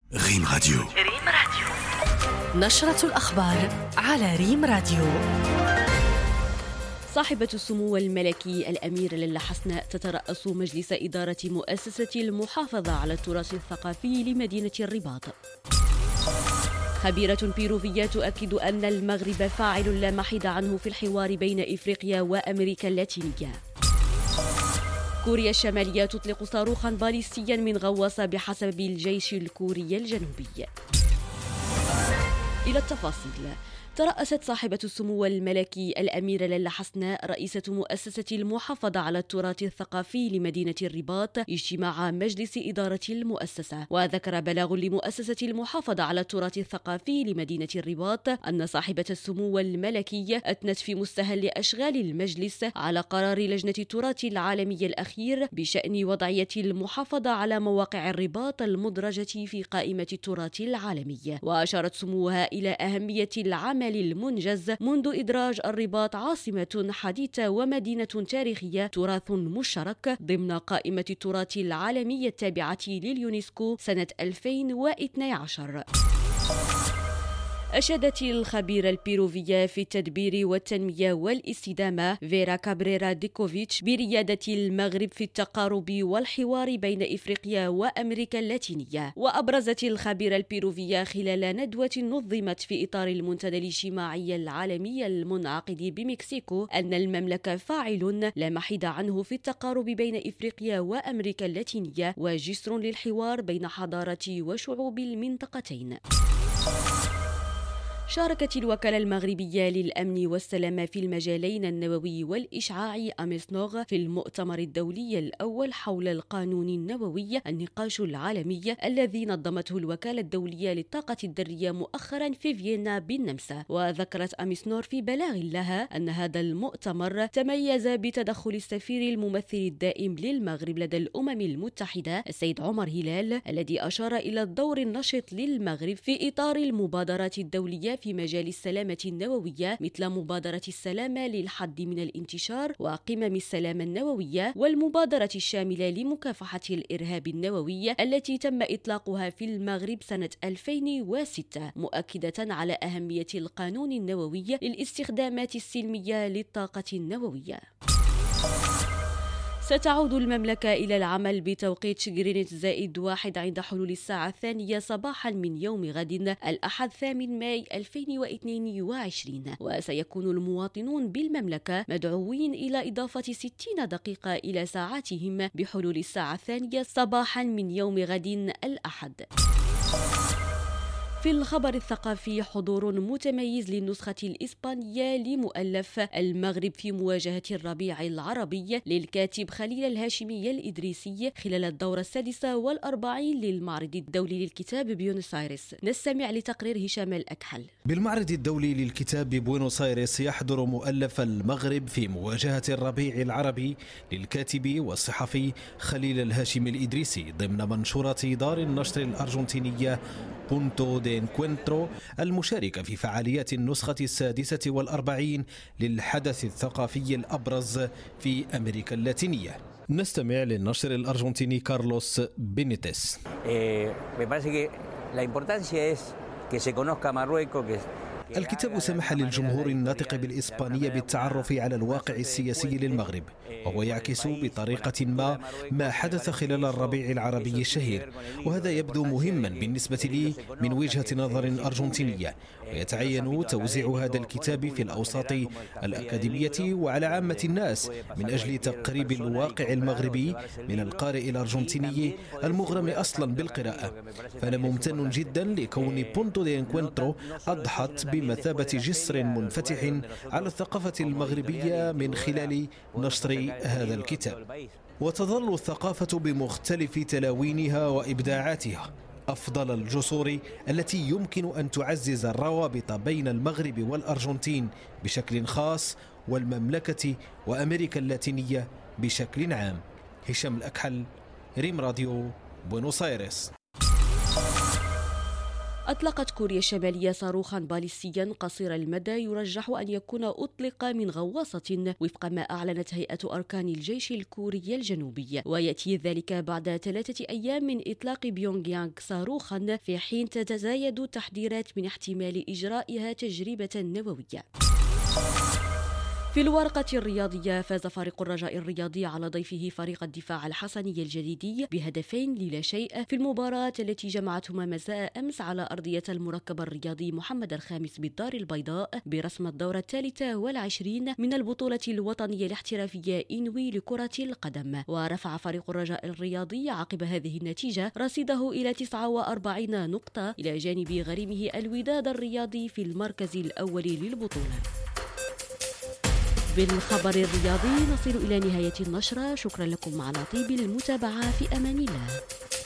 ريم راديو. نشرة الأخبار على ريم راديو. صاحبة السمو الملكي الأميرة لاله حسناء تترأس مجلس إدارة مؤسسة المحافظة على التراث الثقافي لمدينة الرباط. خبيرة بيروفية تؤكد أن المغرب فاعل لا محيد عنه في الحوار بين إفريقيا وأمريكا اللاتينية. كوريا الشمالية تطلق صاروخا باليستيا من غواصة بحسب الجيش الكوري الجنوبي. إلى التفاصيل. ترأست صاحبة السمو الملكي الأميرة لاله حسناء رئيسة مؤسسة المحافظة على التراث الثقافي لمدينة الرباط اجتماع مجلس إدارة المؤسسة. وذكر بلاغ لمؤسسة المحافظة على التراث الثقافي لمدينة الرباط أن صاحبة السمو الملكي أثنت في مستهل أشغال المجلس على قرار لجنة التراث العالمي الأخير بشأن وضعية المحافظة على مواقع الرباط المدرجة في قائمة التراث العالمي. وأشارت سموها إلى أهمية العمل المنجز منذ إدراج الرباط عاصمة حديثة ومدينة تاريخية تراث مشترك ضمن قائمة التراث العالمي التابعة لليونسكو سنة 2012. أشادت الخبيرة البيروفية في التدبير والتنمية والاستدامة فيرا كابريرا ديكوفيتش بريادة المغرب في التقارب والحوار بين إفريقيا وأمريكا اللاتينية. وأبرزت الخبيرة البيروفية خلال ندوة نظمت في إطار المنتدى الاجتماعي العالمي المنعقد بمكسيكو أن المملكة فاعل لا محيد عنه في التقارب بين إفريقيا وأمريكا اللاتينية وجسر للحوار بين حضارات وشعوب المنطقتين. شاركت الوكالة المغربية للأمن والسلامة في المجالين النووي والإشعاعي أميسنوغ في المؤتمر الدولي الأول حول القانون النووي النقاش العالمي الذي نظمته الوكالة الدولية للطاقة الذرية مؤخرا في فيينا بالنمسا. وذكرت أميسنور في بلاغ لها أن هذا المؤتمر تميز بتدخل السفير الممثل الدائم للمغرب لدى الأمم المتحدة السيد عمر هلال الذي أشار إلى الدور النشط للمغرب في إطار المبادرات الدولية في مجال السلامة النووية مثل مبادرة السلامة للحد من الانتشار وقمم السلامة النووية والمبادرة الشاملة لمكافحة الإرهاب النووي التي تم إطلاقها في المغرب سنة 2006 مؤكدة على أهمية القانون النووي للاستخدامات السلمية للطاقة النووية. ستعود المملكة إلى العمل بتوقيت جرينتش زائد 1 عند حلول الساعة 2 صباحا من يوم غد الأحد 8 ماي 2022. وسيكون المواطنون بالمملكة مدعوين إلى إضافة 60 دقيقة إلى ساعاتهم بحلول الساعة 2 صباحا من يوم غد الأحد. في الخبر الثقافي حضور متميز للنسخة الإسبانية لمؤلف المغرب في مواجهة الربيع العربي للكاتب خليل الهاشمي الإدريسي خلال الدورة 46 للمعرض الدولي للكتاب ببيونس آيرس. نستمع لتقرير هشام الأكحل. بالمعرض الدولي للكتاب ببوينوس آيرس يحضر مؤلف المغرب في مواجهة الربيع العربي للكاتب والصحفي خليل الهاشمي الإدريسي ضمن منشورة دار النشر الأرجنتينية بونتو دي انكوينترو المشاركة في فعاليات النسخة 46 للحدث الثقافي الأبرز في أمريكا اللاتينية. نستمع للنشر الأرجنتيني كارلوس بينيتس. الكتاب سمح للجمهور الناطق بالإسبانية بالتعرف على الواقع السياسي للمغرب، وهو يعكس بطريقة ما حدث خلال الربيع العربي الشهير، وهذا يبدو مهما بالنسبة لي من وجهة نظر أرجنتينية، ويتعين توزيع هذا الكتاب في الأوساط الأكاديمية وعلى عامة الناس من أجل تقريب الواقع المغربي من القارئ الأرجنتيني المغرم أصلا بالقراءة. فأنا ممتن جدا لكون بونتو دي انكوينترو أضحت بمثابة جسر منفتح على الثقافة المغربية من خلال نشر هذا الكتاب. وتظل الثقافة بمختلف تلاوينها وإبداعاتها أفضل الجسور التي يمكن أن تعزز الروابط بين المغرب والأرجنتين بشكل خاص والمملكة وأمريكا اللاتينية بشكل عام. هشام الأكحل، ريم راديو، بوينوس آيرس. أطلقت كوريا الشمالية صاروخا باليستيا قصير المدى يرجح أن يكون أطلق من غواصة وفق ما أعلنت هيئة أركان الجيش الكوري الجنوبي، ويأتي ذلك بعد 3 أيام من إطلاق بيونغ يانغ صاروخا في حين تتزايد تحذيرات من احتمال إجرائها تجربة نووية. في الورقة الرياضية، فاز فريق الرجاء الرياضي على ضيفه فريق الدفاع الحسني الجليدي ب2-0 في المباراة التي جمعتهما مساء أمس على أرضية المركب الرياضي محمد الخامس بالدار البيضاء برسم الدورة 23 من البطولة الوطنية الاحترافية إنوي لكرة القدم. ورفع فريق الرجاء الرياضي عقب هذه النتيجة رصيده إلى 49 نقطة إلى جانب غريمه الوداد الرياضي في المركز الأول للبطولة. بالخبر الرياضي نصل إلى نهاية النشرة. شكرا لكم على طيب المتابعة، في أمان الله.